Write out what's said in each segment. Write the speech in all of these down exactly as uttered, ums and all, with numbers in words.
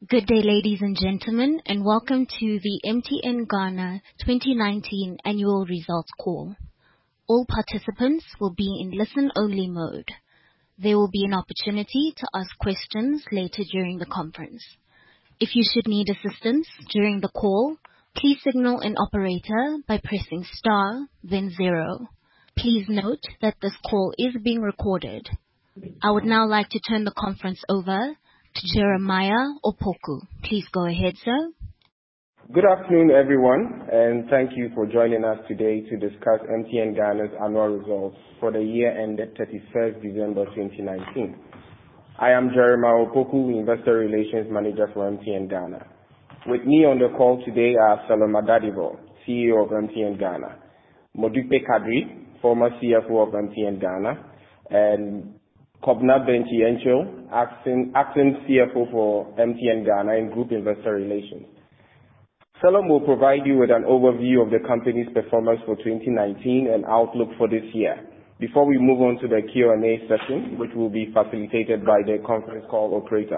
Good day, ladies and gentlemen, and welcome to the M T N Ghana twenty nineteen annual results call. All participants will be in listen-only mode. There will be an opportunity to ask questions later during the conference. If you should need assistance during the call, please signal an operator by pressing star, then zero. Please note that this call is being recorded. I would now like to turn the conference over to Jeremiah Opoku. Please go ahead, sir. Good afternoon, everyone, and thank you for joining us today to discuss M T N Ghana's annual results for the year ended thirty-first December twenty nineteen. I am Jeremiah Opoku, Investor Relations Manager for M T N Ghana. With me on the call today are Saloma Dadivo, C E O of M T N Ghana, Modupe Kadri, former C F O of M T N Ghana, and Kobna Benchi-Encho, acting, acting C F O for M T N Ghana in Group Investor Relations. Salom will provide you with an overview of the company's performance for twenty nineteen and outlook for this year, before we move on to the Q and A session, which will be facilitated by the conference call operator.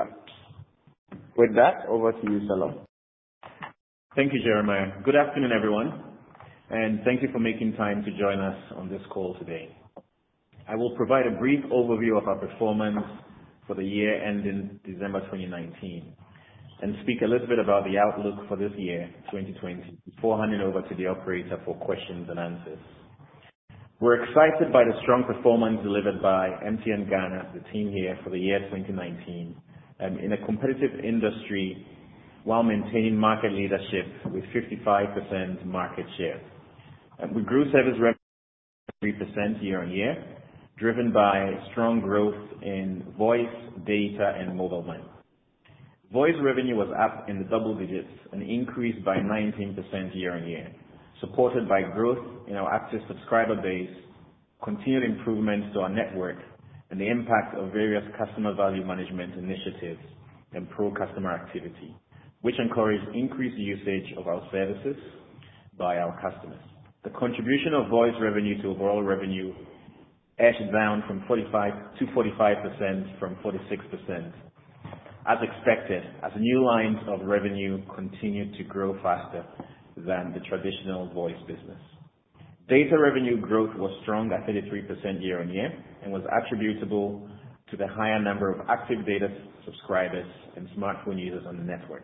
With that, over to you, Salom. Thank you, Jeremiah. Good afternoon, everyone, and thank you for making time to join us on this call today. I will provide a brief overview of our performance for the year ending December twenty nineteen and speak a little bit about the outlook for this year, twenty twenty, before handing over to the operator for questions and answers. We're excited by the strong performance delivered by M T N Ghana, the team here, for the year twenty nineteen, um, in a competitive industry while maintaining market leadership with fifty-five percent market share. Um, we grew service revenue three percent year on year, driven by strong growth in voice, data, and mobile money. Voice revenue was up in the double digits and increased by nineteen percent year on year, supported by growth in our active subscriber base, continued improvements to our network, and the impact of various customer value management initiatives and pro-customer activity, which encouraged increased usage of our services by our customers. The contribution of voice revenue to overall revenue edged down from forty-five to forty-five percent from forty-six percent, as expected, as new lines of revenue continued to grow faster than the traditional voice business. Data revenue growth was strong at thirty-three percent year on year and was attributable to the higher number of active data subscribers and smartphone users on the network,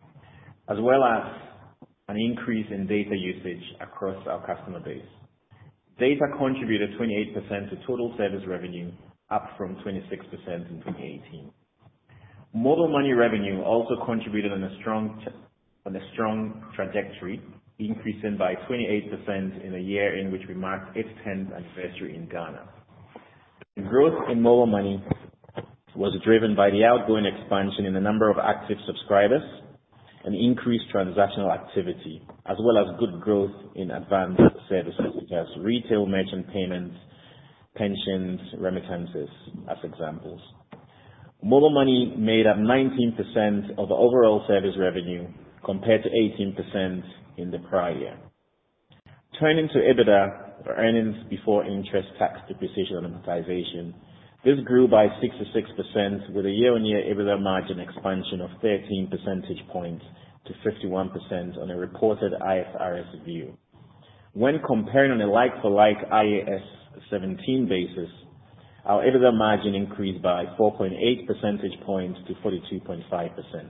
as well as an increase in data usage across our customer base. Data contributed twenty-eight percent to total service revenue, up from twenty-six percent in twenty eighteen. Mobile money revenue also contributed on a strong on a strong trajectory, increasing by twenty-eight percent in a year in which we marked its tenth anniversary in Ghana. The growth in mobile money was driven by the outgoing expansion in the number of active subscribers and increased transactional activity, as well as good growth in advanced services such as retail merchant payments, pensions, remittances, as examples. Mobile money made up nineteen percent of the overall service revenue compared to eighteen percent in the prior year. Turning to EBITDA, or earnings before interest, tax, depreciation, and amortization, this grew by sixty-six percent with a year-on-year EBITDA margin expansion of thirteen percentage points to fifty-one percent on a reported I F R S view. When comparing on a like-for-like I A S seventeen basis, our EBITDA margin increased by four point eight percentage points to forty-two point five percent.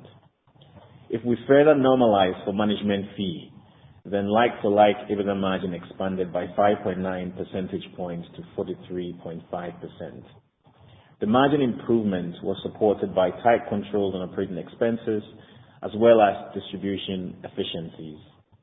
If we further normalize for management fee, then like-for-like EBITDA margin expanded by five point nine percentage points to forty-three point five percent. The margin improvement was supported by tight controls on operating expenses as well as distribution efficiencies.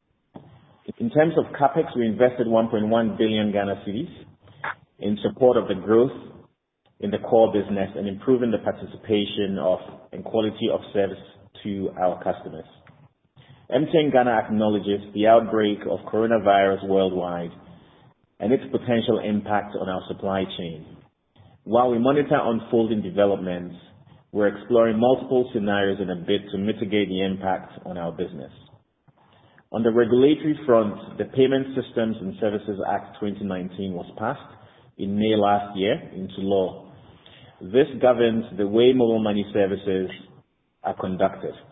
In terms of CapEx, we invested one point one billion Ghana cedis in support of the growth in the core business and improving the participation of and quality of service to our customers. M T N Ghana acknowledges the outbreak of coronavirus worldwide and its potential impact on our supply chain. While we monitor unfolding developments, we're exploring multiple scenarios in a bid to mitigate the impact on our business. On the regulatory front, the Payment Systems and Services Act twenty nineteen was passed in May last year into law. This governs the way mobile money services are conducted,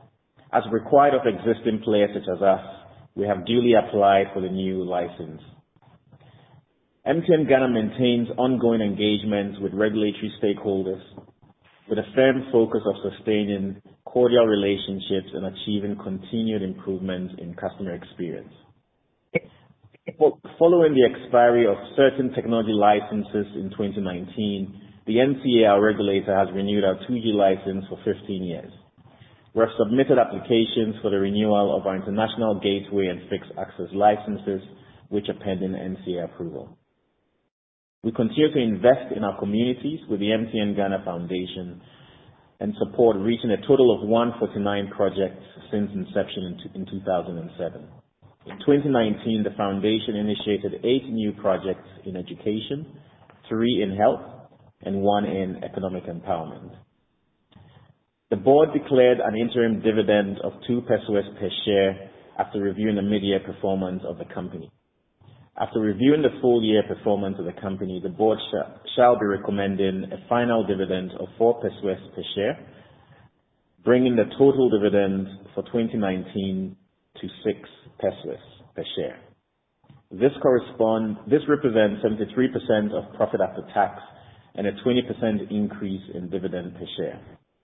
As required of existing players such as us, we have duly applied for the new license. M T N Ghana maintains ongoing engagements with regulatory stakeholders with a firm focus of sustaining cordial relationships and achieving continued improvements in customer experience. Following the expiry of certain technology licenses in twenty nineteen, the N C A, our regulator, has renewed our two G license for fifteen years. We have submitted applications for the renewal of our international gateway and fixed access licenses, which are pending N C A approval. We continue to invest in our communities with the M T N Ghana Foundation and support reaching a total of one hundred forty-nine projects since inception in two thousand seven. In twenty nineteen, the foundation initiated eight new projects in education, three in health, and one in economic empowerment. The board declared an interim dividend of two pesos per share after reviewing the mid-year performance of the company. After reviewing the full year performance of the company, the board sh- shall be recommending a final dividend of four pesos per share, bringing the total dividend for twenty nineteen to six pesos per share. This corresponds, this represents seventy-three percent of profit after tax and a twenty percent increase in dividend per share.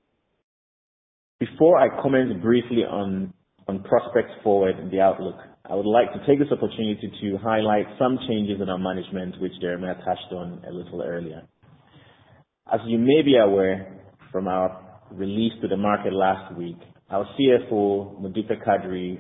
Before I comment briefly on, on prospects forward in the outlook, I would like to take this opportunity to highlight some changes in our management, which Jeremiah touched on a little earlier. As you may be aware from our release to the market last week, our C F O, Modupe Kadri,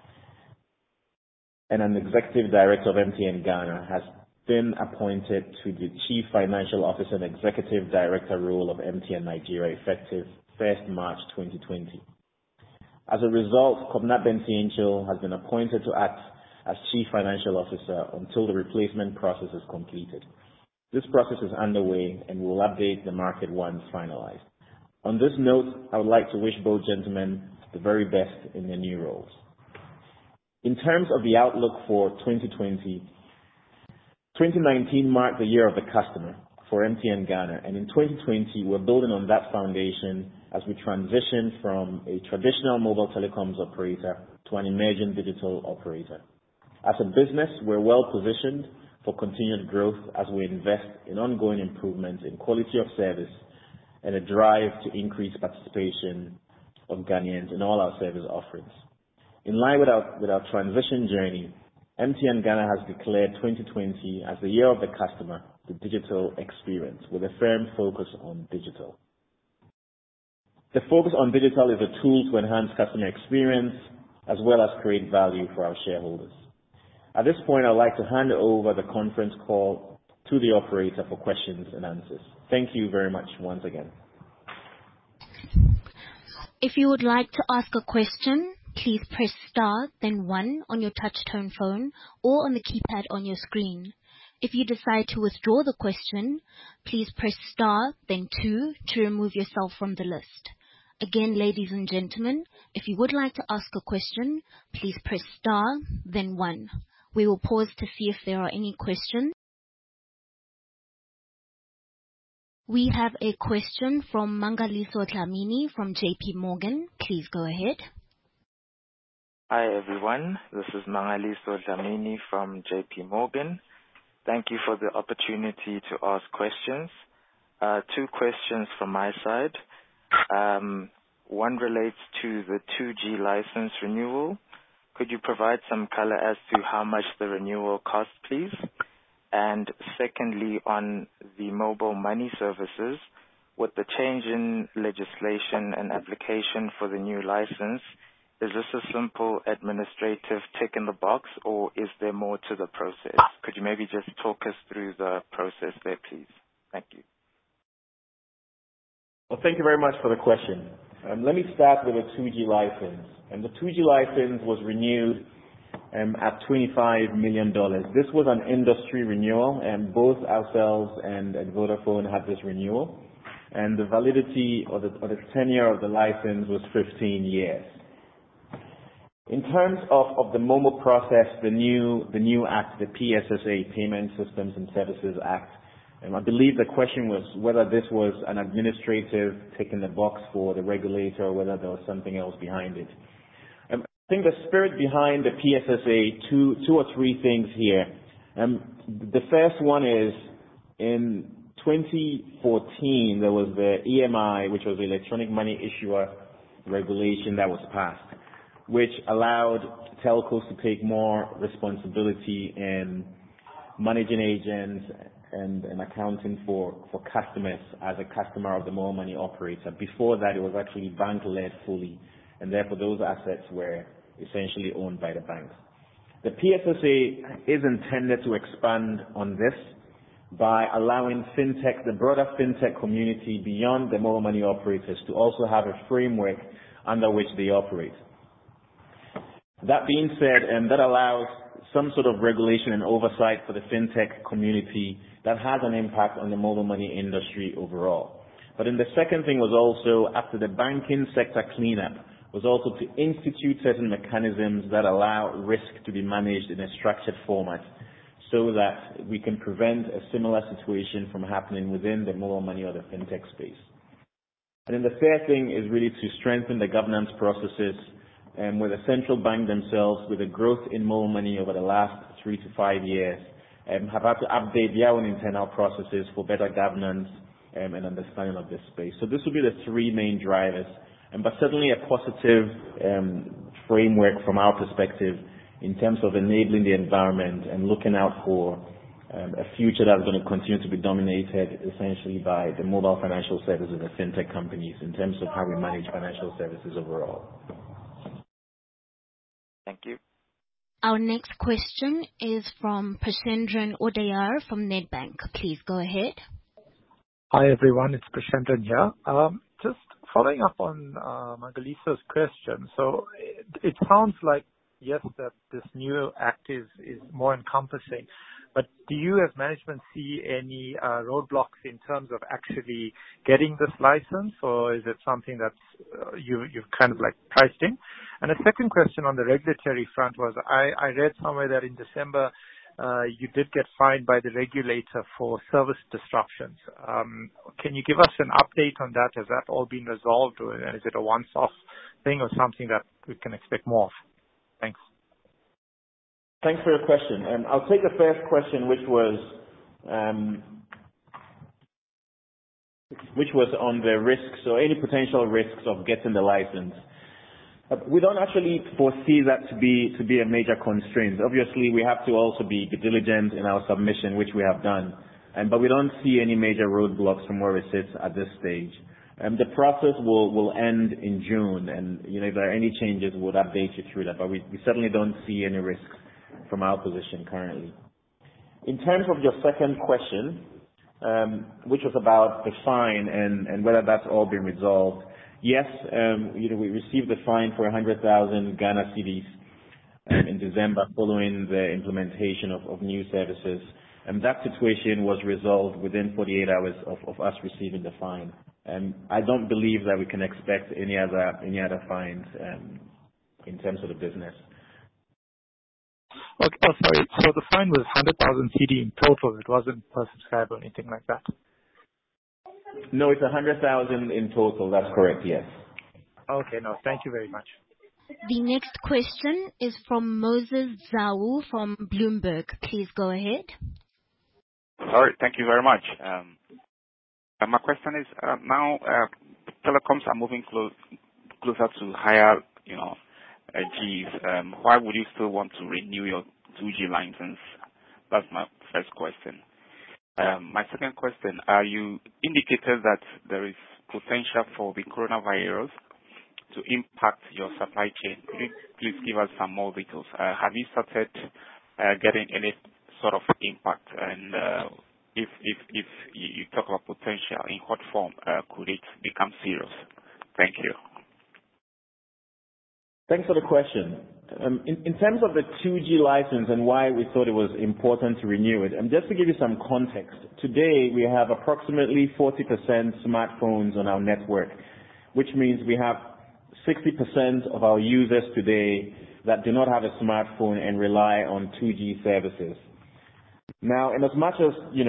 and an executive director of M T N Ghana, has been appointed to the Chief Financial Officer and Executive Director role of M T N Nigeria effective first March twenty twenty. As a result, Kobna Bentiencho has been appointed to act as Chief Financial Officer until the replacement process is completed. This process is underway and we will update the market once finalized. On this note, I would like to wish both gentlemen the very best in their new roles. In terms of the outlook for twenty twenty, twenty nineteen marked the year of the customer for M T N Ghana, and in twenty twenty, we're building on that foundation as we transition from a traditional mobile telecoms operator to an emerging digital operator. As a business, we're well positioned for continued growth as we invest in ongoing improvements in quality of service and a drive to increase participation of Ghanaians in all our service offerings. In line with our, with our transition journey, M T N Ghana has declared twenty twenty as the year of the customer, the digital experience, with a firm focus on digital. The focus on digital is a tool to enhance customer experience as well as create value for our shareholders. At this point, I'd like to hand over the conference call to the operator for questions and answers. Thank you very much once again. If you would like to ask a question, please press star, then one on your touch-tone phone or on the keypad on your screen. If you decide to withdraw the question, please press star, then two to remove yourself from the list. Again, ladies and gentlemen, if you would like to ask a question, please press star, then one. We will pause to see if there are any questions. We have a question from Mangaliso Dlamini from J P Morgan. Please go ahead. Hi everyone, this is Mangaliso Dlamini from J P Morgan. Thank you for the opportunity to ask questions. Uh, two questions from my side. Um, one relates to the two G license renewal. Could you provide some color as to how much the renewal cost, please? And secondly, on the mobile money services, with the change in legislation and application for the new license, is this a simple administrative tick in the box, or is there more to the process? Could you maybe just talk us through the process there, please? Thank you. Well, thank you very much for the question. Um, let me start with the two G license. And the two G license was renewed um, at twenty-five million dollars. This was an industry renewal, and both ourselves and, and Vodafone had this renewal. And the validity or the, or the tenure of the license was fifteen years. In terms of, of the MoMo process, the new the new act, the P S S A, Payment Systems and Services Act, Um, I believe the question was whether this was an administrative tick in the box for the regulator or whether there was something else behind it. Um, I think the spirit behind the P S S A, two, two or three things here. Um, the first one is in twenty fourteen, there was the E M I, which was the Electronic Money Issuer regulation that was passed, which allowed telcos to take more responsibility in managing agents and, and accounting for, for customers as a customer of the mobile money operator. Before that, it was actually bank-led fully, and therefore those assets were essentially owned by the banks. The P S S A is intended to expand on this by allowing fintech, the broader fintech community beyond the mobile money operators, to also have a framework under which they operate. That being said, and that allows some sort of regulation and oversight for the fintech community that has an impact on the mobile money industry overall. But then the second thing was also, after the banking sector cleanup, was also to institute certain mechanisms that allow risk to be managed in a structured format so that we can prevent a similar situation from happening within the mobile money or the fintech space. And then the third thing is really to strengthen the governance processes, and with the central bank themselves, with the growth in mobile money over the last three to five years, um, have had to update their own internal processes for better governance um, and understanding of this space. So this will be the three main drivers, um, but certainly a positive um, framework from our perspective in terms of enabling the environment and looking out for um, a future that's going to continue to be dominated essentially by the mobile financial services and fintech companies in terms of how we manage financial services overall. Thank you. Our next question is from Prashendran Odayar from Nedbank. Please go ahead. Hi, everyone. It's Prashendran here. Um, just following up on uh, Magalisa's question. So it, it sounds like, yes, that this new act is, is more encompassing. But do you as management see any uh, roadblocks in terms of actually getting this license, or is it something that's uh, you, you've kind of like priced in? And a second question on the regulatory front was, I, I read somewhere that in December uh, you did get fined by the regulator for service disruptions. Um, can you give us an update on that? Has that all been resolved, or is it a once-off thing or something that we can expect more of? Thanks. Thanks for your question. Um, I'll take the first question, which was um, which was on the risks or any potential risks of getting the license. Uh, we don't actually foresee that to be to be a major constraint. Obviously, we have to also be diligent in our submission, which we have done, um, but we don't see any major roadblocks from where it sits at this stage. Um, the process will, will end in June, and you know, if there are any changes, we'll update you through that. But we, we certainly don't see any risks from our position currently. In terms of your second question, um, which was about the fine and, and whether that's all been resolved, yes, um, you know, we received the fine for one hundred thousand Ghana cedis um, in December following the implementation of, of new services, and that situation was resolved within forty-eight hours of, of us receiving the fine. And I don't believe that we can expect any other any other fines um, in terms of the business. Okay, oh, sorry. So the fine was one hundred thousand C D in total. It wasn't per subscriber or anything like that. No, it's one hundred thousand in total. That's correct, yes. Okay, no, thank you very much. The next question is from Moses Zau from Bloomberg. Please go ahead. Sorry, thank you very much. Um, uh, my question is, uh, now uh, telecoms are moving clo- closer to higher, you know, Uh, Gs, um, why would you still want to renew your two G license? That's my first question. Um, my second question, uh, you indicated that there is potential for the coronavirus to impact your supply chain. Could you please give us some more details? Uh, have you started uh, getting any sort of impact? And uh, if, if, if you talk about potential, in what form uh, could it become serious? Thank you. Thanks for the question. Um, in, in terms of the two G license and why we thought it was important to renew it, and just to give you some context, today we have approximately forty percent smartphones on our network, which means we have sixty percent of our users today that do not have a smartphone and rely on two G services. Now, in as much as, you know,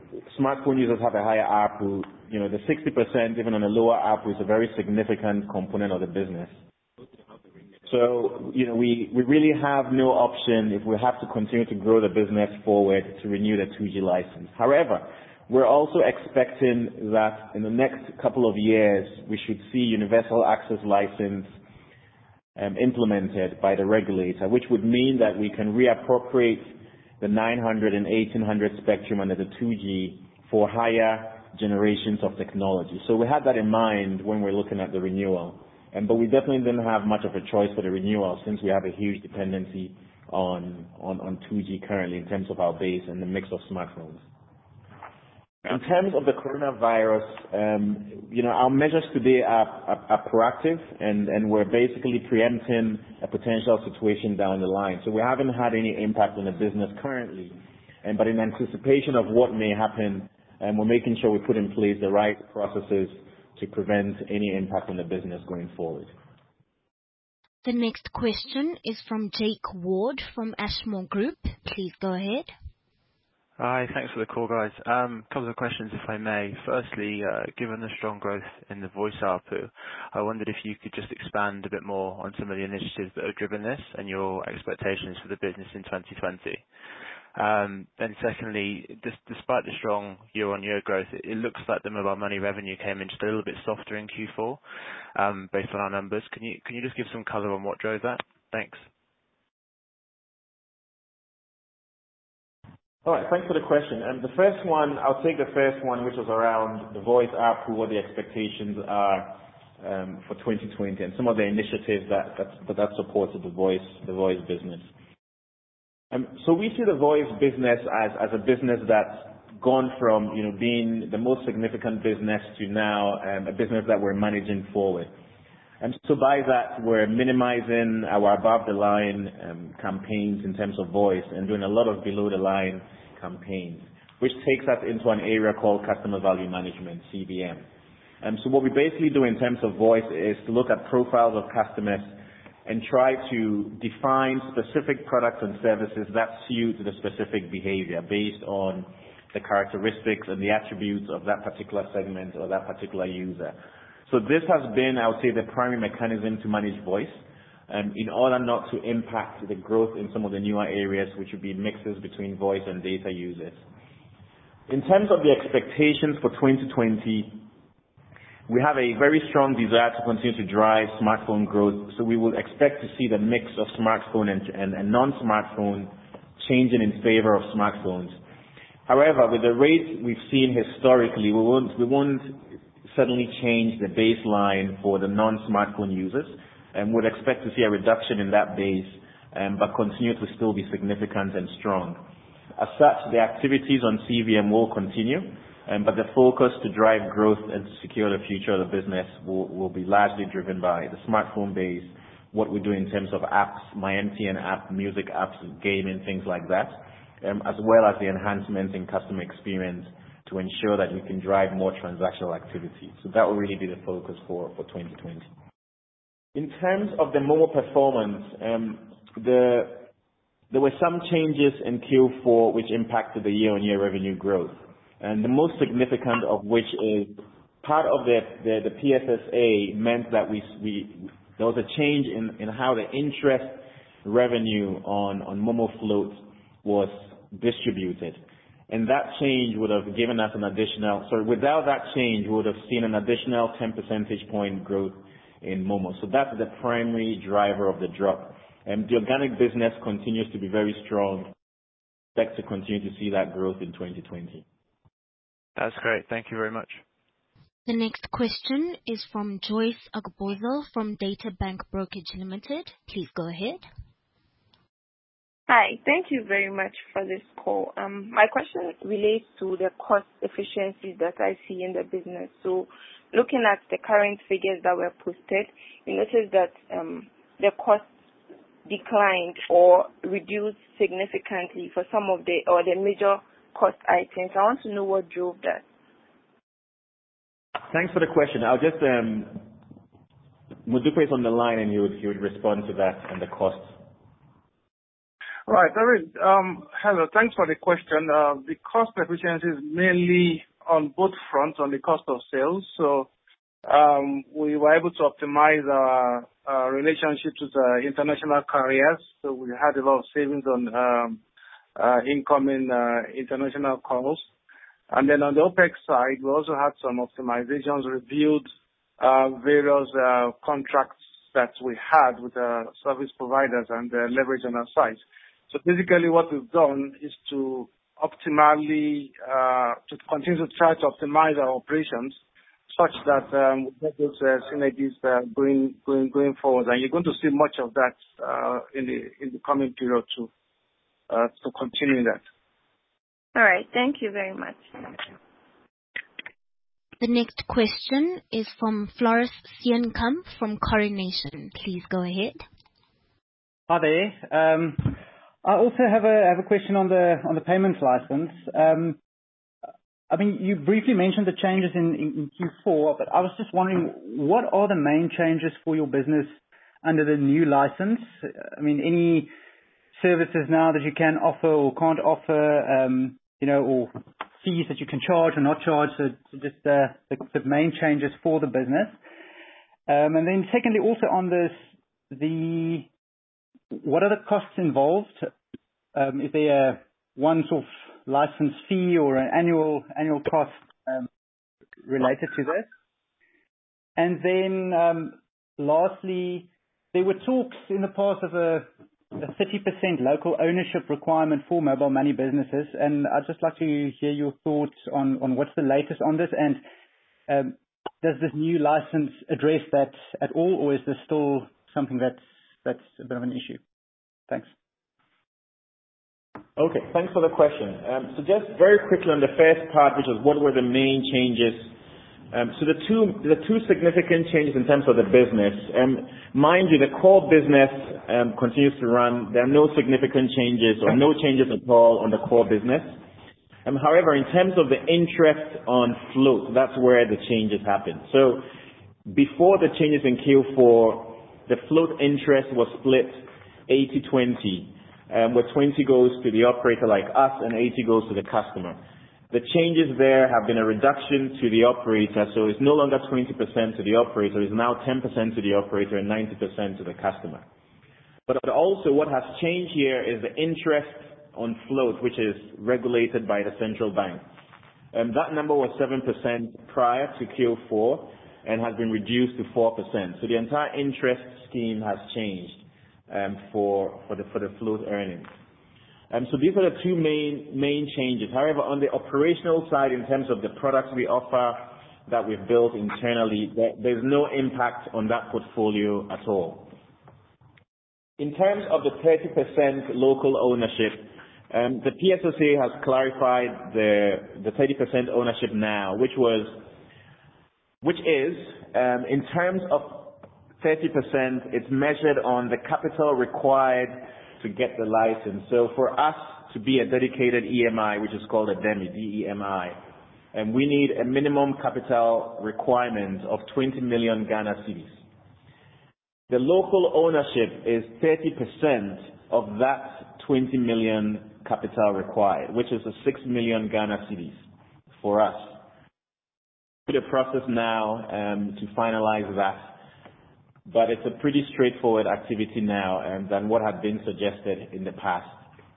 smartphone users have a higher A R P U, you know, the sixty percent even on a lower A R P U is a very significant component of the business. So, you know, we, we really have no option if we have to continue to grow the business forward to renew the two G license. However, we're also expecting that in the next couple of years, we should see universal access license um, implemented by the regulator, which would mean that we can reappropriate the nine hundred and eighteen hundred spectrum under the two G for higher generations of technology. So we had that in mind when we're looking at the renewal. Um, but we definitely didn't have much of a choice for the renewal since we have a huge dependency on, on, on two G currently in terms of our base and the mix of smartphones. In terms of the coronavirus, um, you know, our measures today are, are, are proactive and, and we're basically preempting a potential situation down the line. So we haven't had any impact on the business currently, and, but in anticipation of what may happen, um, we're making sure we put in place the right processes to prevent any impact on the business going forward. The next question is from Jake Ward from Ashmore Group. Please go ahead. Hi, thanks for the call, guys. Um, a couple of questions, if I may. Firstly, uh, given the strong growth in the voice A R P U, I wondered if you could just expand a bit more on some of the initiatives that have driven this and your expectations for the business in twenty twenty. Um, then secondly, dis- despite the strong year-on-year growth, it, it looks like the mobile money revenue came in just a little bit softer in Q four, um, based on our numbers. Can you can you just give some color on what drove that? Thanks. All right, thanks for the question. Um, the first one, I'll take the first one, which was around the voice A R P U, what the expectations are um, for twenty twenty, and some of the initiatives that that, that, that supported the voice the voice business. Um, so we see the voice business as, as a business that's gone from, you know, being the most significant business to now um, a business that we're managing forward. And so by that, we're minimizing our above-the-line um, campaigns in terms of voice and doing a lot of below-the-line campaigns, which takes us into an area called customer value management, C V M. Um, so what we basically do in terms of voice is to look at profiles of customers and try to define specific products and services that suit the specific behavior based on the characteristics and the attributes of that particular segment or that particular user. So this has been, I would say, the primary mechanism to manage voice um, in order not to impact the growth in some of the newer areas, which would be mixes between voice and data users. In terms of the expectations for twenty twenty, we have a very strong desire to continue to drive smartphone growth, so we will expect to see the mix of smartphone and, and, and non-smartphone changing in favor of smartphones. However, with the rate we've seen historically, we won't, we won't suddenly change the baseline for the non-smartphone users, and would expect to see a reduction in that base, um, but continue to still be significant and strong. As such, the activities on C V M will continue, um, but the focus to drive growth and to secure the future of the business will, will be largely driven by the smartphone base, what we do in terms of apps, My M T N app, music apps, gaming, things like that, um, as well as the enhancements in customer experience to ensure that we can drive more transactional activity. So that will really be the focus for, for twenty twenty. In terms of the Momo performance, um, the, there were some changes in Q four which impacted the year-on-year revenue growth. And the most significant of which is part of the, the, the P S S A meant that we, we there was a change in, in how the interest revenue on, on Momo float was distributed. And that change would have given us an additional, so without that change, we would have seen an additional ten percentage point growth in Momo. So that's the primary driver of the drop. And the organic business continues to be very strong. Expect to continue to see that growth in twenty twenty. That's great. Thank you very much. The next question is from Joyce Agbozo from Data Bank Brokerage Limited. Please go ahead. Hi. Thank you very much for this call. Um, my question relates to the cost efficiencies that I see in the business. So looking at the current figures that were posted, you notice that um, the costs declined or reduced significantly for some of the or the major cost items. I want to know what drove that. Thanks for the question. I'll just, um, Mudupe is on the line and he would, he would respond to that and the costs. Right. David, um, hello. Thanks for the question. Uh, the cost efficiency is mainly on both fronts, on the cost of sales. So um, we were able to optimize our, our relationships with uh, international carriers. So we had a lot of savings on um, uh, incoming uh, international calls. And then on the OPEX side, we also had some optimizations, reviewed uh, various uh, contracts that we had with uh, service providers and uh, leverage on our site. So basically what we've done is to optimally, uh, to continue to try to optimize our operations such that um, we get those uh, synergies uh, going, going, going forward. And you're going to see much of that uh, in the in the coming period too, uh, to continue that. All right. Thank you very much. The next question is from Floris Sienkamp from Coronation. Please go ahead. Hi there. Um, I also have a have a question on the on the payments license. Um, I mean, you briefly mentioned the changes in, in, in Q four, but I was just wondering, what are the main changes for your business under the new license? I mean, any services now that you can offer or can't offer, um, you know, or fees that you can charge or not charge, so just uh, the, the main changes for the business. Um, and then secondly, also on this, the what are the costs involved? Um, is there a one-off license fee or an annual annual cost um, related to this? And then um, lastly, there were talks in the past of a a thirty percent local ownership requirement for mobile money businesses, and I'd just like to hear your thoughts on, on what's the latest on this, and um, does this new license address that at all, or is this still something that's that's a bit of an issue? Thanks. Okay, thanks for the question. Um, so just very quickly on the first part, which is what were the main changes. Um, so the two the two significant changes in terms of the business, um, mind you, the core business um, continues to run. There are no significant changes or no changes at all on the core business. Um, however, in terms of the interest on float, that's where the changes happen. So before the changes in Q four, the float interest was split eighty twenty, um, where twenty goes to the operator like us and eighty goes to the customer. The changes there have been a reduction to the operator, so it's no longer twenty percent to the operator, it's now ten percent to the operator and ninety percent to the customer. But also what has changed here is the interest on float, which is regulated by the central bank. Um, that number was seven percent prior to Q four and has been reduced to four percent. So the entire interest scheme has changed um, for, for, the, for the float earnings. Um, so these are the two main main changes. However, on the operational side, in terms of the products we offer that we've built internally, there, there's no impact on that portfolio at all. In terms of the thirty percent local ownership, um, the P S S A has clarified the the thirty percent ownership now, which was which is um, in terms of thirty percent, it's measured on the capital required to get the license. So for us to be a dedicated E M I, which is called a D E M I, D E M I, and we need a minimum capital requirement of twenty million Ghana cedis. The local ownership is thirty percent of that twenty million capital required, which is a six million Ghana cedis for us. The process now um, to finalize that. But it's a pretty straightforward activity now um, than what had been suggested in the past.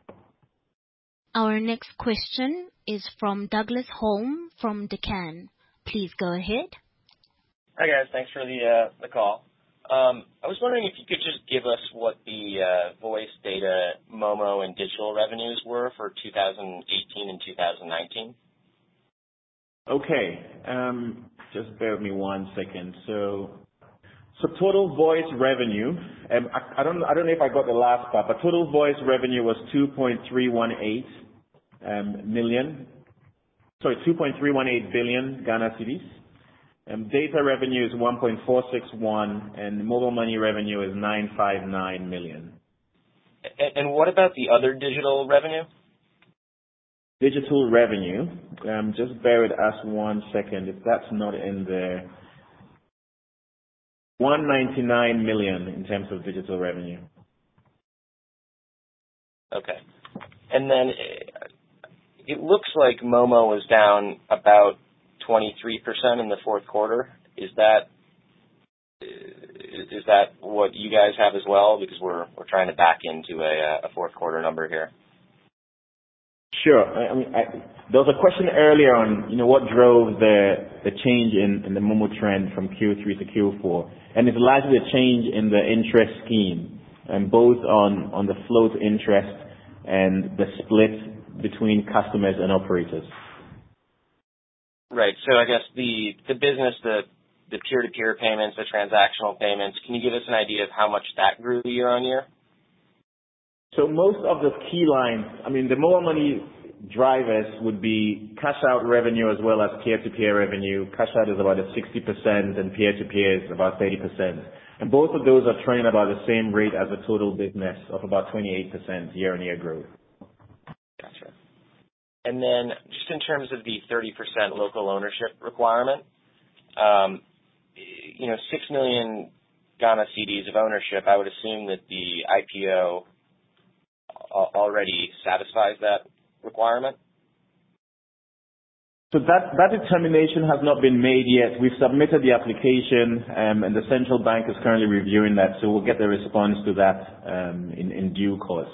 Our next question is from Douglas Holm from Decan. Please go ahead. Hi guys, thanks for the uh, the call. Um, I was wondering if you could just give us what the uh, voice, data, Momo, and digital revenues were for two thousand eighteen and two thousand nineteen. Okay, um, just bear with me one second. So. So total voice revenue, um, I, I don't I don't know if I got the last part, but total voice revenue was two point three one eight um, million, sorry, two point three one eight billion Ghana cedis. Um, data revenue is one point four six one, and mobile money revenue is nine five nine million. And, and what about the other digital revenue? Digital revenue, um, just bear with us one second if that's not in there. one hundred ninety-nine million in terms of digital revenue. Okay. And then it looks like Momo was down about twenty-three percent in the fourth quarter. Is that is that what you guys have as well? Because we're we're trying to back into a, a fourth quarter number here. Sure. I mean, I, there was a question earlier on, you know, what drove the the change in, in the Momo trend from Q three to Q four, and it's largely a change in the interest scheme, and both on on the float interest and the split between customers and operators. Right. So I guess the the business, the the peer-to-peer payments, the transactional payments. Can you give us an idea of how much that grew year on year? So most of the key lines, I mean, the Mobile Money drivers would be cash out revenue as well as peer-to-peer revenue. Cash out is about a sixty percent and peer-to-peer is about thirty percent. And both of those are trending about the same rate as the total business of about twenty-eight percent year-on-year growth. Gotcha. And then just in terms of the thirty percent local ownership requirement, um, you know, six million Ghana cedis of ownership, I would assume that the I P O already satisfies that requirement? So that, that determination has not been made yet. We've submitted the application, um, and the central bank is currently reviewing that, so we'll get the response to that um, in, in due course.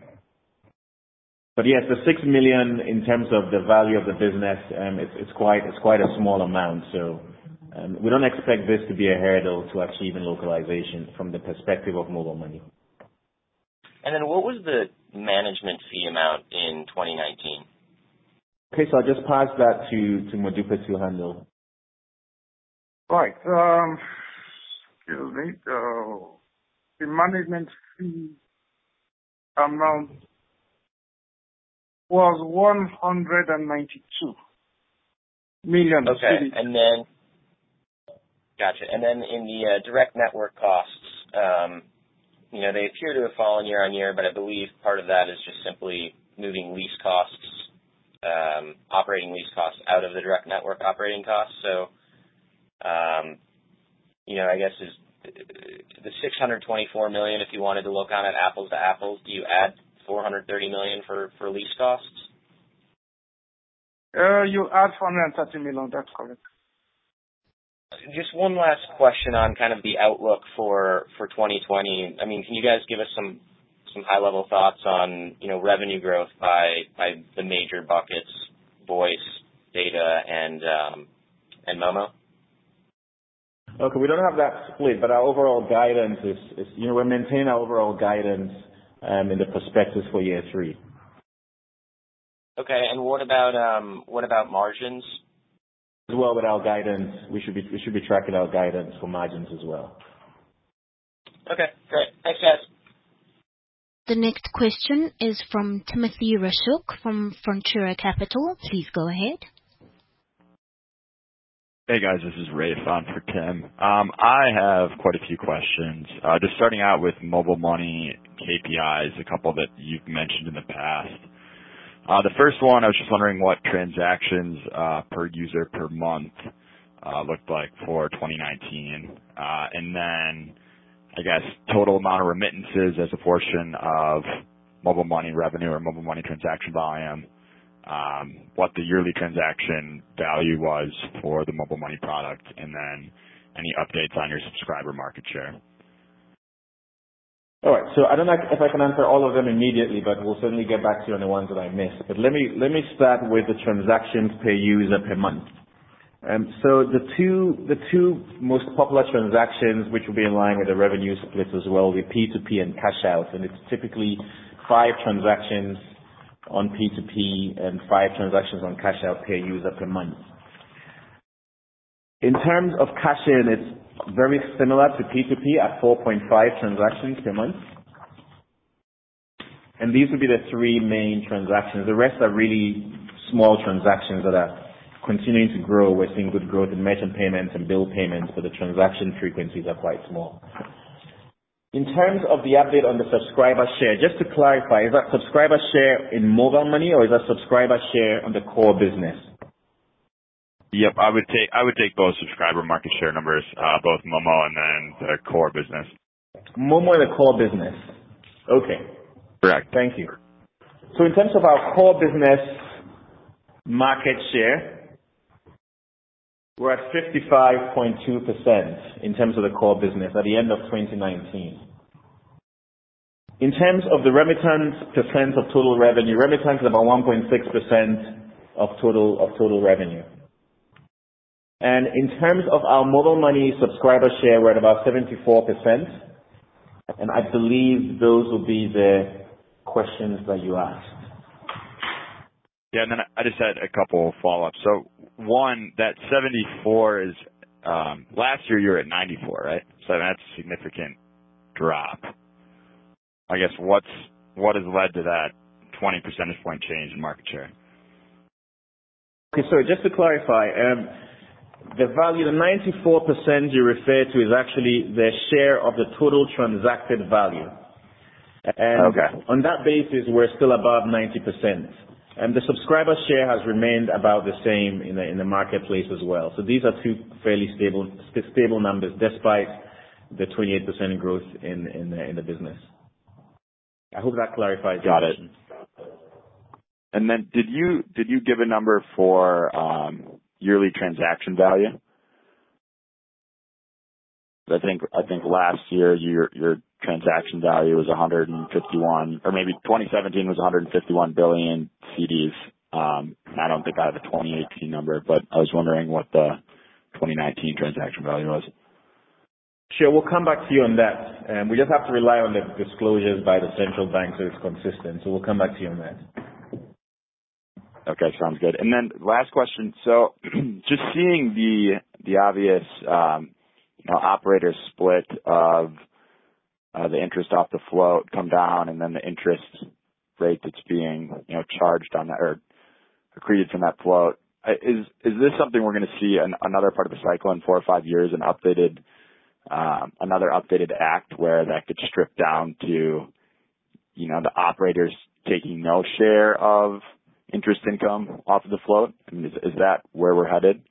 But yes, the six million in terms of the value of the business, um, it's, it's quite it's quite a small amount. So um, we don't expect this to be a hurdle to achieving localization from the perspective of Mobile Money. And then what was the management fee amount in twenty nineteen? Okay, so I'll just pass that to, to Modupe to handle. Right. Um, excuse me. Uh, the management fee amount was one hundred ninety-two million. Okay, and then, gotcha. And then in the uh, direct network costs, um, you know, they appear to have fallen year on year, but I believe part of that is just simply moving lease costs, um, operating lease costs out of the direct network operating costs. So, um, you know, I guess is the six hundred twenty-four million, if you wanted to look on it apples to apples, do you add four hundred thirty million for, for lease costs? Uh, you add four hundred thirty million, that's correct. Just one last question on kind of the outlook for, for twenty twenty. I mean, can you guys give us some some high-level thoughts on, you know, revenue growth by by the major buckets, voice, data, and um, and Momo? Okay, we don't have that split, but our overall guidance is, is you know, we're maintaining our overall guidance um, in the prospectus for year three. Okay, and what about um, what about margins? As well, with our guidance, we should be we should be tracking our guidance for margins as well. Okay, great. Thanks, guys. The next question is from Timothy Rashuk from Frontier Capital. Please go ahead. Hey guys, this is Rafe on for Tim. Um, I have quite a few questions. Uh, just starting out with Mobile Money K P Is, a couple that you've mentioned in the past. Uh, the first one, I was just wondering what transactions uh, per user per month uh, looked like for twenty nineteen. Uh, and then, I guess, total amount of remittances as a portion of mobile money revenue or mobile money transaction volume, um, what the yearly transaction value was for the mobile money product, and then any updates on your subscriber market share. All right, so I don't know if I can answer all of them immediately, but we'll certainly get back to you on the ones that I missed. But let me let me start with the transactions per user per month. Um, so the two the two most popular transactions, which will be in line with the revenue splits as well, will be P two P and cash out, and it's typically five transactions on P two P and five transactions on cash out per user per month. In terms of cash in, it's very similar to P two P at four point five transactions per month. And these would be the three main transactions. The rest are really small transactions that are continuing to grow. We're seeing good growth in merchant payments and bill payments, but the transaction frequencies are quite small. In terms of the update on the subscriber share, just to clarify, is that subscriber share in Mobile Money or is that subscriber share on the core business? Yep, I would take I would take both subscriber market share numbers, uh, both Momo and then the core business. Momo and the core business. Okay. Correct. Thank you. So in terms of our core business market share, we're at fifty-five point two percent in terms of the core business at the end of twenty nineteen. In terms of the remittance percent of total revenue, remittance is about one point six percent of total of total revenue. And in terms of our mobile money subscriber share, we're at about seventy-four percent. And I believe those will be the questions that you asked. Yeah, and then I just had a couple follow-ups. So one, that seventy-four is, um, last year you were at ninety-four, right? So that's a significant drop. I guess what's, what has led to that twenty percentage point change in market share? Okay, so just to clarify, um, the value, the ninety-four percent you refer to is actually the share of the total transacted value. And okay. On that basis, we're still above ninety percent. And the subscriber share has remained about the same in the, in the marketplace as well. So these are two fairly stable, stable numbers despite the twenty-eight percent growth in, in the, in the business. I hope that clarifies. Got it. And then did you, did you give a number for, um, yearly transaction value? I think, I think last year your, your transaction value was one hundred fifty-one, or maybe twenty seventeen was one hundred fifty-one billion C Ds. Um, I don't think I have a twenty eighteen number, but I was wondering what the twenty nineteen transaction value was. Sure, we'll come back to you on that. Um, we just have to rely on the disclosures by the central bank so it's consistent. So we'll come back to you on that. Okay, sounds good. And then last question. So just seeing the the obvious um, you know, operator split of uh, the interest off the float come down, and then the interest rate that's being you know charged on that or accreted from that float. Is is this something we're going to see an, another part of the cycle in four or five years, an updated um, another updated act where that gets stripped down to you know the operators taking no share of interest income off of the float? I mean, is, is that where we're headed?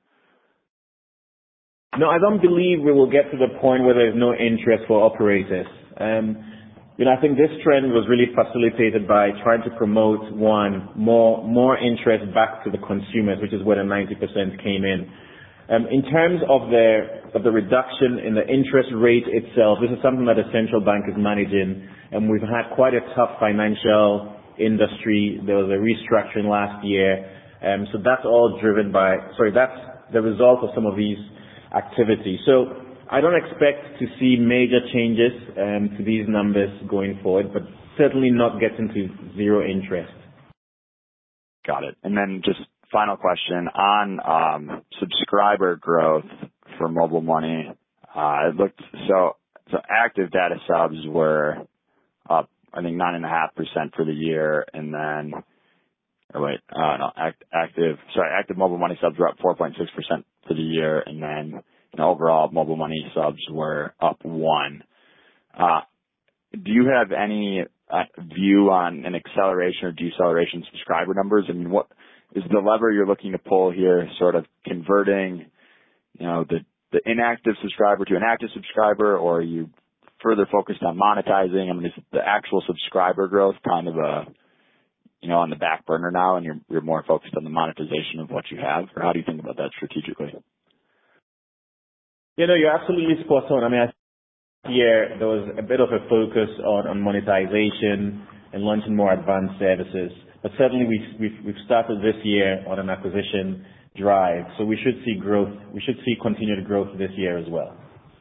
No, I don't believe we will get to the point where there's no interest for operators. Um, you know, I think this trend was really facilitated by trying to promote, one, more more interest back to the consumers, which is where the ninety percent came in. Um, in terms of the of the reduction in the interest rate itself, this is something that the central bank is managing, and we've had quite a tough financial industry. There was a restructuring last year, um, so that's all driven by. Sorry, that's the result of some of these activities. So I don't expect to see major changes um, to these numbers going forward, but certainly not getting to zero interest. Got it. And then just final question on um, subscriber growth for mobile money. Uh, it looked so so active data subs were up, I think nine and a half percent for the year, and then or wait, uh, no, act, active sorry, active mobile money subs were up four point six percent for the year, and then you know, overall mobile money subs were up one. Uh, do you have any uh, view on an acceleration or deceleration subscriber numbers? I mean, what is the lever you're looking to pull here? Sort of converting, you know, the the inactive subscriber to an active subscriber, or are you further focused on monetizing? I mean, is the actual subscriber growth kind of a, you know, on the back burner now, and you're you're more focused on the monetization of what you have, or how do you think about that strategically? You know, you're absolutely spot on. I mean, last year there was a bit of a focus on, on monetization and launching more advanced services. But certainly we've, we've, we've started this year on an acquisition drive. So we should see growth. We should see continued growth this year as well.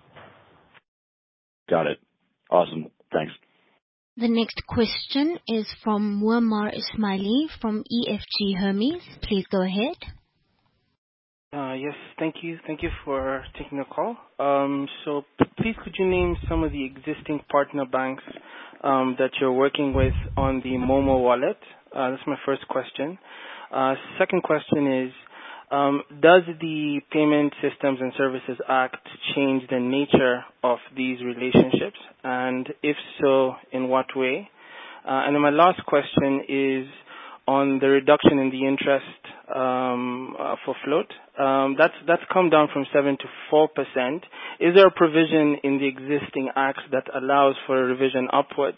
Got it. Awesome. Thanks. The next question is from Muammar Ismaili from E F G Hermes. Please go ahead. Uh, yes, thank you. Thank you for taking the call. Um, so please could you name some of the existing partner banks um, that you're working with on the Momo wallet? Uh, that's my first question. Uh, second question is, um, does the Payment Systems and Services Act change the nature of these relationships? And if so, in what way? Uh, and then my last question is on the reduction in the interest um, uh, for float. Um, that's that's come down from seven to four percent. Is there a provision in the existing acts that allows for a revision upwards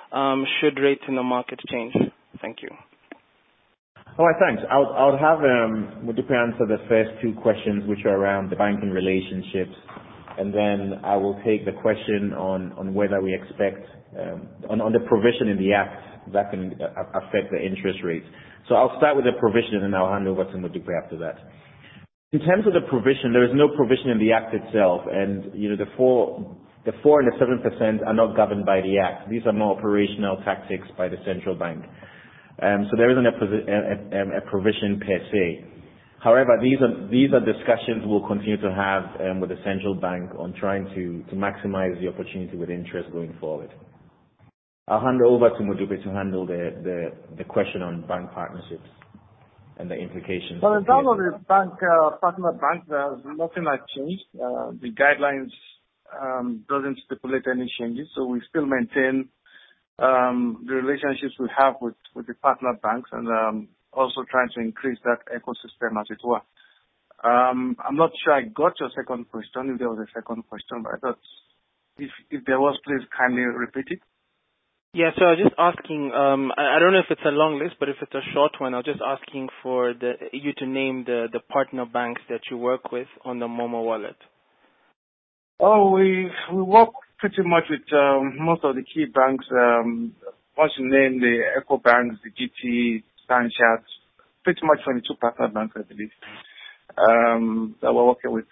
um, should rates in the market change? Thank you. All right, thanks. I would, I would have um, Modupe answer the first two questions, which are around the banking relationships, and then I will take the question on, on whether we expect, um, on, on the provision in the Act that can affect the interest rates. So I'll start with the provision, and I'll hand over to Modupe after that. In terms of the provision, there is no provision in the Act itself, and you know the four, the four and the seven percent are not governed by the Act. These are more operational tactics by the central bank. Um, so there isn't a, a, a provision per se. However, these are these are discussions we'll continue to have um, with the central bank on trying to, to maximize the opportunity with interest going forward. I'll hand over to Modupe to handle the, the, the question on bank partnerships and the implications. Well, in terms of the bank uh, partner bank, there's nothing has changed. Uh, the guidelines um, doesn't stipulate any changes, so we still maintain Um, the relationships we have with, with the partner banks, and um, also trying to increase that ecosystem, as it were. Um, I'm not sure I got your second question, if there was a second question, but I thought if, if there was, please kindly repeat it. Yeah, so I was just asking, um, I, I don't know if it's a long list, but if it's a short one, I was just asking for the, you to name the, the partner banks that you work with on the Momo wallet. Oh, we we work pretty much with um, most of the key banks. Um, once you name the Eco banks, the G T, Stanchart, pretty much twenty-two partner banks, I believe, um, that we're working with.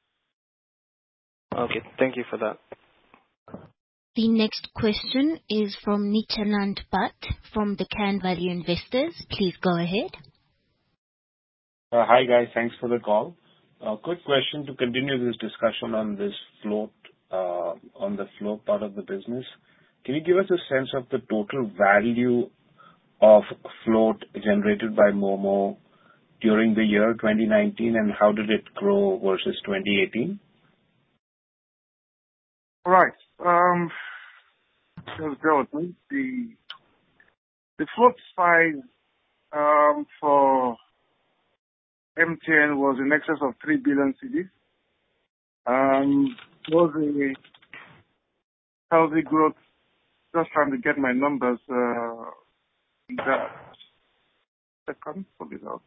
Okay, thank you for that. The next question is from Nityanand Bhatt from the Can Value Investors. Please go ahead. Uh, hi guys, thanks for the call. Uh, quick question to continue this discussion on this float, uh, on the float part of the business. Can you give us a sense of the total value of float generated by Momo during the year twenty nineteen, and how did it grow versus twenty eighteen? Right. Um, just bear with me. The, the float size um, for M T N was in excess of three billion C Ds. Um, was a healthy growth. Just trying to get my numbers. Uh, that second, pull it out.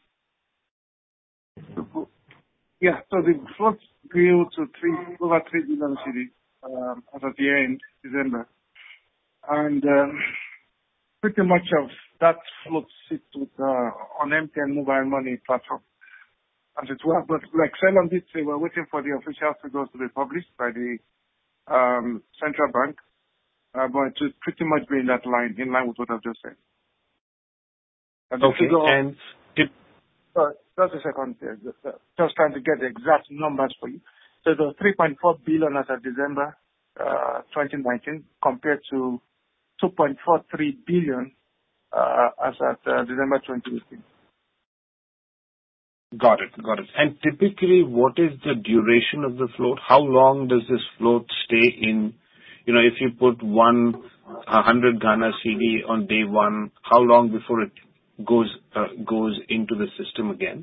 Yeah, so the float grew to three over three billion C Ds um, as at the end December, and um, pretty much of that float sits with uh, on M T N mobile money platform, as it were. But like Selon did say, we're waiting for the official figures to be published by the um, central bank. Uh, but it should pretty much be in that line, in line with what I've just said. And okay, and did... Sorry, just a second there. Just, uh, just trying to get the exact numbers for you. So it was three point four billion as of December uh, twenty nineteen compared to two point four three billion uh, as at uh, December twenty eighteen. Got it. Got it. And typically, what is the duration of the float? How long does this float stay in? You know, if you put one one hundred Ghana C D on day one, how long before it goes uh, goes into the system again?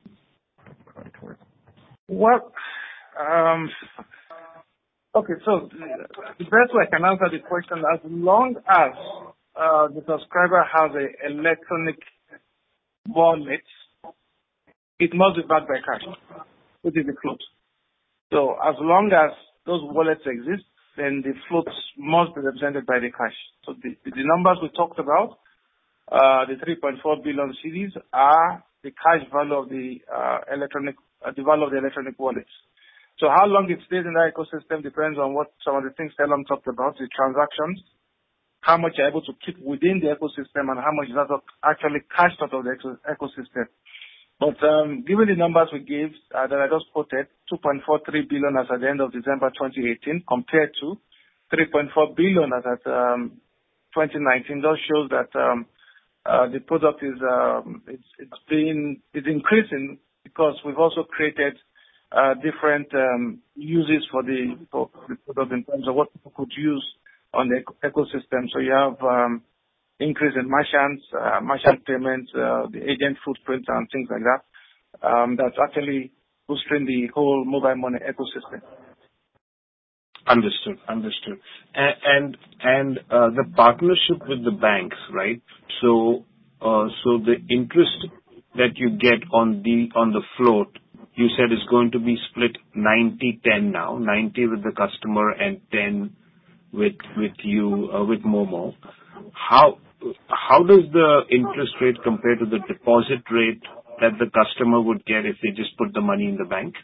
Well, um, okay, so the best way I can answer the question, as long as uh, the subscriber has an electronic wallet, it must be backed by cash, which is the float. So as long as those wallets exist, then the floats must be represented by the cash. So the, the numbers we talked about, uh, the three point four billion C Ds, are the cash value of the uh, electronic, uh, the value of the electronic wallets. So how long it stays in the ecosystem depends on what some of the things Selon talked about, the transactions, how much you're able to keep within the ecosystem, and how much is actually cashed out of the ecosystem. But um, given the numbers we gave uh, that I just quoted, two point four three billion as at the end of December twenty eighteen compared to three point four billion as at um, twenty nineteen, that shows that um, uh, the product is um, it's, it's been it's increasing because we've also created uh, different um, uses for the, for the product in terms of what people could use on the ecosystem. So you have um, increase in merchants, uh, merchant payments, uh, the agent footprint and things like that. Um, that's actually boosting the whole mobile money ecosystem. Understood. Understood. And and uh, the partnership with the banks, right? So uh, so the interest that you get on the on the float, you said is going to be split ninety ten now, ninety with the customer and ten with with you, uh, with Momo. How how does the interest rate compare to the deposit rate that the customer would get if they just put the money in the bank?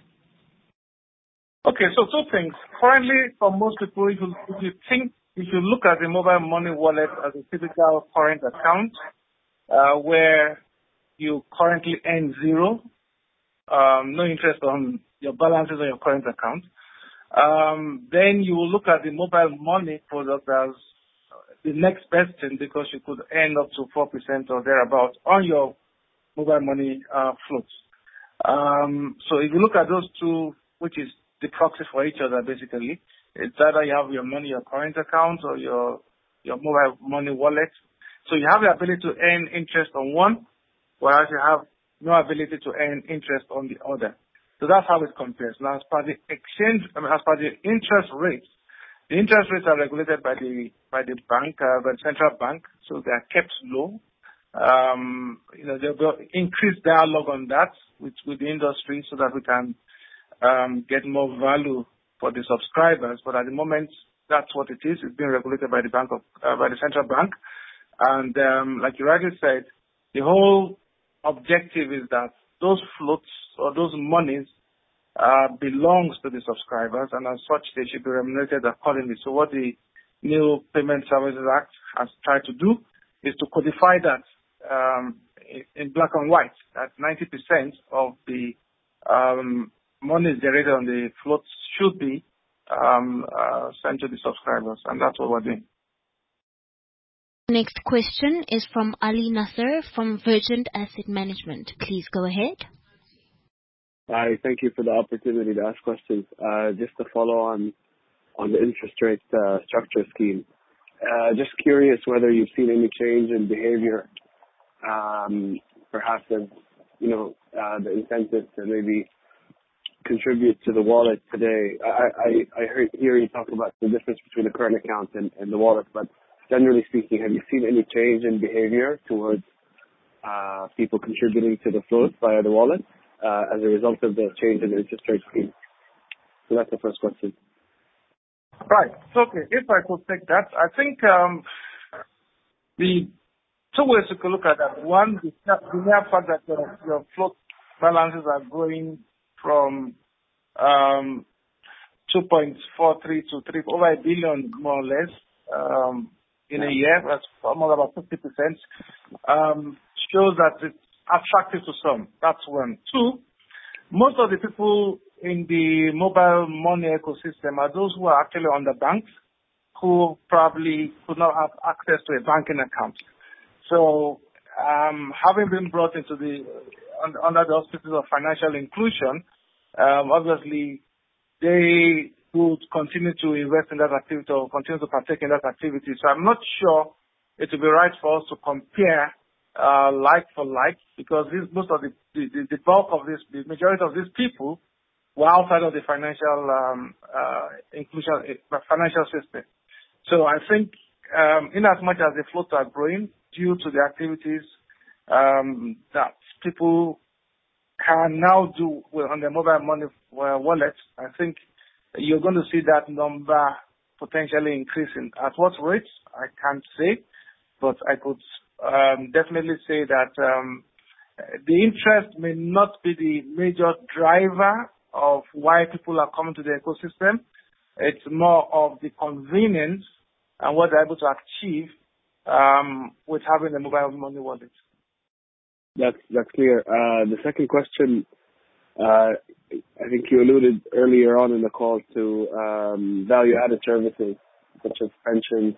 Okay, so two things. Currently, for most people, if you, if you think, if you look at the mobile money wallet as a typical current account, uh, where you currently earn zero, um, no interest on your balances on your current account, um, then you will look at the mobile money product as the next best thing because you could earn up to four percent or thereabouts on your mobile money uh, floats. Um, so if you look at those two, which is the proxy for each other, basically. It's either you have your money, your current account, or your your mobile money wallet. So you have the ability to earn interest on one, whereas you have no ability to earn interest on the other. So that's how it compares. Now, as per the exchange, I mean, as per the interest rates, the interest rates are regulated by the by the bank, uh, by the central bank, so they are kept low. Um, you know, there'll be increased dialogue on that with with the industry so that we can Um, get more value for the subscribers, but at the moment, that's what it is. It's being regulated by the bank of, uh, by the central bank, and um, like you rightly said, the whole objective is that those floats or those monies uh, belongs to the subscribers, and as such, they should be remunerated accordingly. So, what the new Payment Services Act has tried to do is to codify that um, in black and white. That ninety percent of the um, money generated on the floats should be um, uh, sent to the subscribers, and that's what we're doing. Next question is from Ali Nasser from Virgin Asset Management. Please go ahead. Hi, thank you for the opportunity to ask questions. Uh, just to follow on on the interest rate uh, structure scheme. Uh, just curious whether you've seen any change in behavior, um, perhaps as, you know, uh, the incentive to maybe contribute to the wallet today. I, I, I heard, hear you talk about the difference between the current account and, and the wallet, but generally speaking, have you seen any change in behavior towards uh, people contributing to the float via the wallet uh, as a result of the change in the interest rate scheme? So that's the first question. Right. So, okay, if I could take that, I think um, the two ways you could look at that. One, the, the mere fact that your, your float balances are growing from um, two point four three to three, over a billion more or less um, in a year. That's almost about fifty percent. Um, shows that it's attractive to some. That's one. Two, most of the people in the mobile money ecosystem are those who are actually on the banks who probably could not have access to a banking account. So um, having been brought into the under the auspices of financial inclusion, um, obviously they would continue to invest in that activity or continue to partake in that activity. So I'm not sure it would be right for us to compare uh, like for like, because this, most of the, the, the bulk of this, the majority of these people were outside of the financial um, uh, inclusion, uh, financial system. So I think um, in as much as the floats are growing due to the activities um, that people can now do on their mobile money wallet, I think you're going to see that number potentially increasing. At what rate, I can't say, but I could um, definitely say that um, the interest may not be the major driver of why people are coming to the ecosystem. It's more of the convenience and what they're able to achieve um, with having a mobile money wallet. That's that's clear. Uh, the second question, uh, I think you alluded earlier on in the call to um, value-added services such as pensions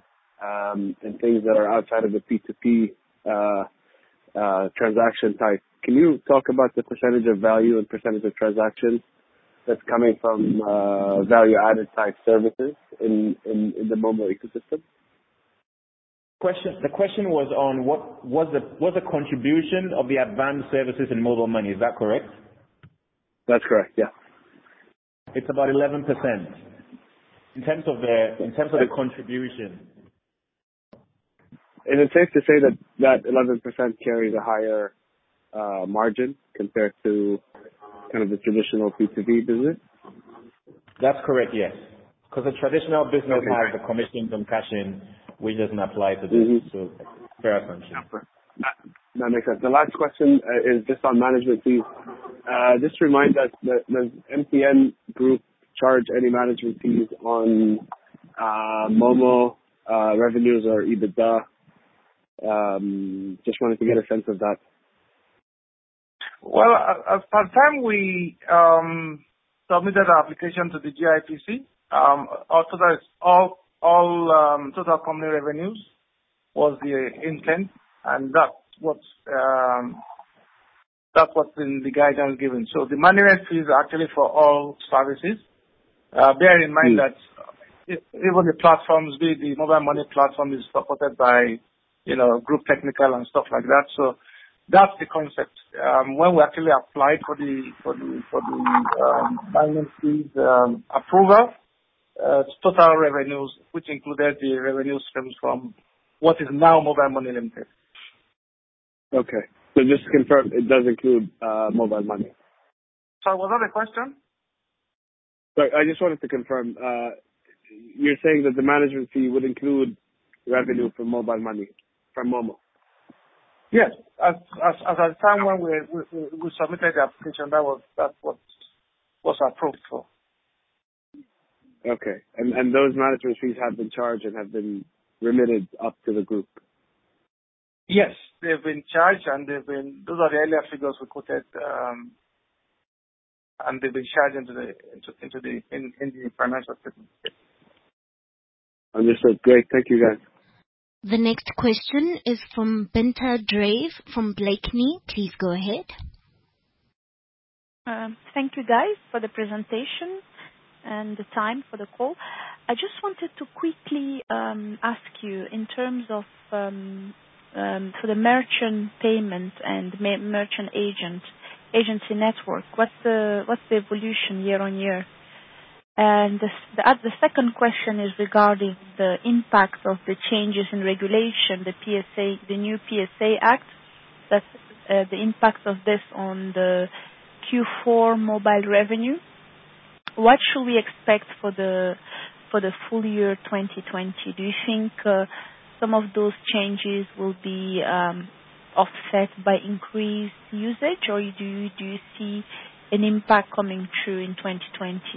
um, and things that are outside of the P two P uh, uh, transaction type. Can you talk about the percentage of value and percentage of transactions that's coming from uh, value-added type services in, in, in the mobile ecosystem? Question, the question was on what was the was the contribution of the advanced services in mobile money. Is that correct? That's correct, yeah. It's about eleven percent. In terms of the in terms of the contribution. Is it safe to say that that eleven percent carries a higher uh, margin compared to kind of the traditional P two V business? That's correct, yes. Because the traditional business Okay. has the commissions on cash-in, which doesn't apply to this. Mm-hmm. So fair assumption. That, that makes sense. The last question uh, is just on management fees. Uh, just remind us that does M T N Group charge any management fees on uh, Momo uh, revenues or EBITDA? Um, just wanted to get a sense of that. Well, at, at the time we um, submitted our application to the G I P C, um, all total, all, all um, total company revenues was the intent, and that's what's um, that's what's in the guidance given. So the management fees are actually for all services. Uh, bear in mind mm. that even the platforms, be it the mobile money platform, is supported by, you know, group technical and stuff like that. So that's the concept. Um, when we actually applied for the for the for the um, management fees um, approval, uh, total revenues, which included the revenue streams from what is now Mobile Money Limited. Okay. So just to confirm, it does include uh, Mobile Money. So was that a question? Sorry, I just wanted to confirm. Uh, you're saying that the management fee would include revenue from Mobile Money, from Momo? Yes. As, as, as at the time when we, we, we submitted the application, that was that's what was approved for. Okay. And and those management fees have been charged and have been remitted up to the group? Yes, they've been charged, and they've been. Those are the earlier figures we quoted, um, and they've been charged into the into, into the in, in the financial statement. Understood. Great. Thank you, guys. The next question is from Binta Drave from Blakeney. Please go ahead. Um, thank you, guys, for the presentation and the time for the call. I just wanted to quickly um, ask you in terms of um, um, for the merchant payment and ma- merchant agent agency network. What's the what's the evolution year on year? And the, the, the second question is regarding the impact of the changes in regulation, the P S A, the new P S A Act. That's uh, the impact of this on the Q four mobile revenue. What should we expect for the for the full year twenty twenty? Do you think uh, some of those changes will be um, offset by increased usage, or do you, do you see an impact coming through in twenty twenty?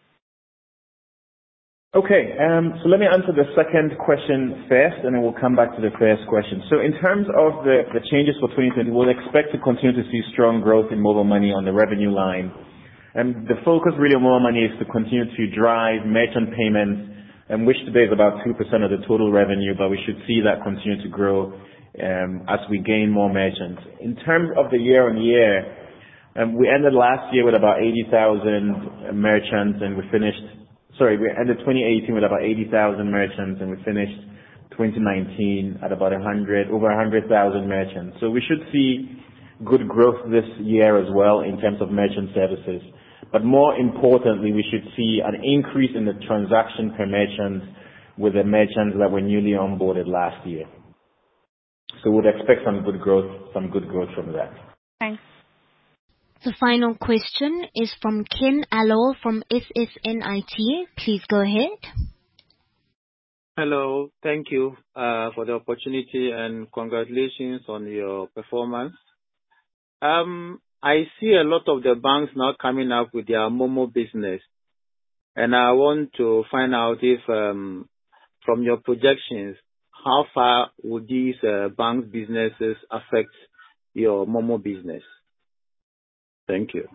Okay, um, so let me answer the second question first, and then we'll come back to the first question. So in terms of the, the changes for twenty twenty, we'll expect to continue to see strong growth in mobile money on the revenue line. And the focus really on mobile money is to continue to drive merchant payments, and which today is about two percent of the total revenue, but we should see that continue to grow um, as we gain more merchants. In terms of the year-on-year, um, we ended last year with about eighty thousand merchants, and we finished Sorry, we ended twenty eighteen with about eighty thousand merchants, and we finished twenty nineteen at about one hundred, over one hundred thousand merchants. So we should see good growth this year as well in terms of merchant services. But more importantly, we should see an increase in the transaction per merchant with the merchants that were newly onboarded last year. So we'd expect some good growth, some good growth from that. Thanks. The final question is from Ken Alol from S S N I T. Please go ahead. Hello. Thank you uh, for the opportunity and congratulations on your performance. Um, I see a lot of the banks now coming up with their Momo business, and I want to find out if, um, from your projections, how far would these uh, bank businesses affect your Momo business? Thank you.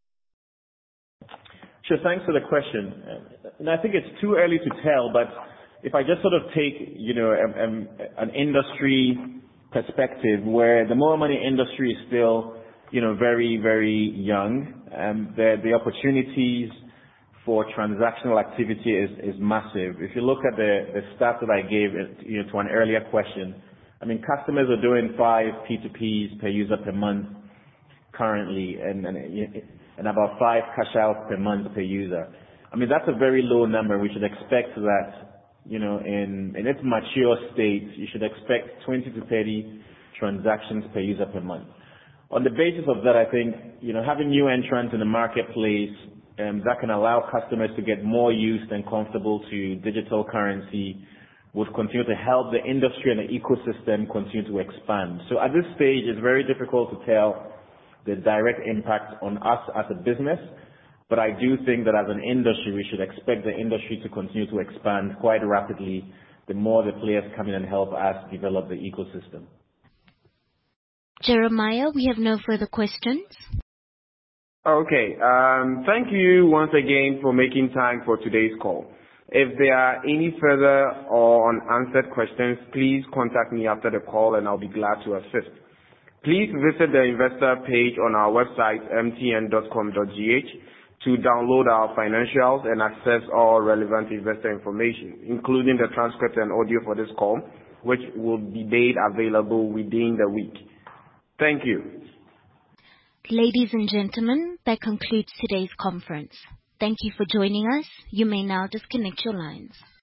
Sure, thanks for the question. And I think it's too early to tell, but if I just sort of take, you know, a, a, an industry perspective where the mobile money industry is still, you know, very, very young, and the, the opportunities for transactional activity is, is massive. If you look at the, the stats that I gave, you know, to an earlier question, I mean, customers are doing five P two Ps per user per month currently, and, and, and about five cash outs per month per user. I mean, that's a very low number. We should expect that, you know, in, in its mature state, you should expect twenty to thirty transactions per user per month. On the basis of that, I think, you know, having new entrants in the marketplace, um, that can allow customers to get more used and comfortable to digital currency would continue to help the industry and the ecosystem continue to expand. So at this stage, it's very difficult to tell the direct impact on us as a business, but I do think that as an industry, we should expect the industry to continue to expand quite rapidly the more the players come in and help us develop the ecosystem. Jeremiah, we have no further questions. Okay. Um, thank you once again for making time for today's call. If there are any further or unanswered questions, please contact me after the call and I'll be glad to assist. Please visit the investor page on our website, m t n dot com dot g h, to download our financials and access all relevant investor information, including the transcript and audio for this call, which will be made available within the week. Thank you. Ladies and gentlemen, that concludes today's conference. Thank you for joining us. You may now disconnect your lines.